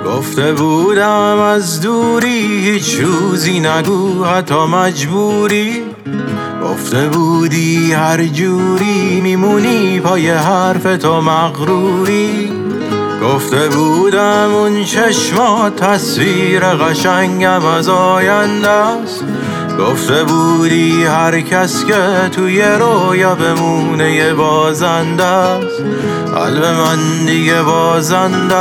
گفته بودم از دوری هیچ روزی نگو حتی مجبوری. گفته بودی هر جوری میمونی پای حرف تو مغروری. گفته بودم اون چشمات تصویر قشنگم از آینده است. گفته بودی هر کس که توی رویا بمونه یه بازنده است. قلب من دیگه بازنده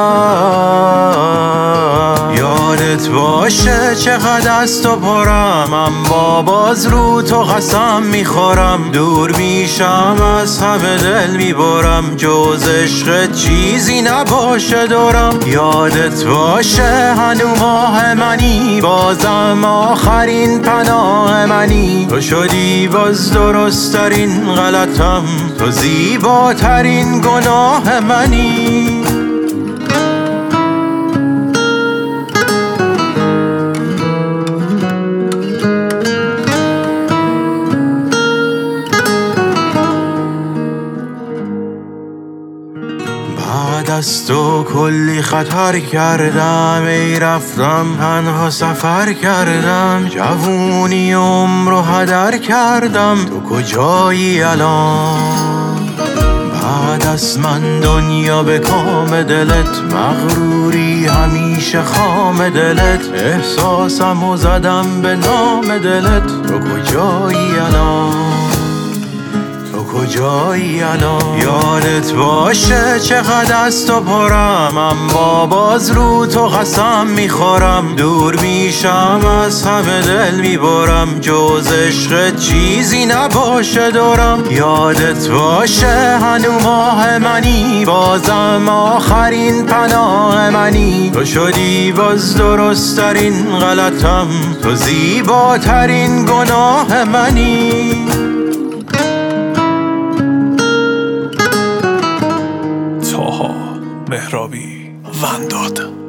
است. یادت باشه چقدر از تو پرم، اما باز رو تو قسم میخورم. دور میشم از همه دل میبرم، جز عشق چیزی نباشه دورم. یادت باشه هنو ماه منی، بازم آخرین پناه منی. تو شدی باز درست ترین غلطم، تو زیباترین گناه منی. بعد از تو کلی خطر کردم، ای رفتم تنها سفر کردم. جوونی عمرو هدر کردم، تو کجایی الان؟ بعد از من دنیا به کام دلت، مغروری همیشه خام دلت. احساسمو زدم به نام دلت، تو کجایی الان؟ کجایی الان؟ یادت باشه چقدر از تو پرم، اما باز رو تو قسم میخورم. دور میشم از همه دل میبرم، جز عشق چیزی نباشه دورم. یادت باشه هنو ماه منی، بازم آخرین پناه منی. تو شدی باز درست ترین غلطم، تو زیباترین گناه منی. طاها مهرابی ونداد.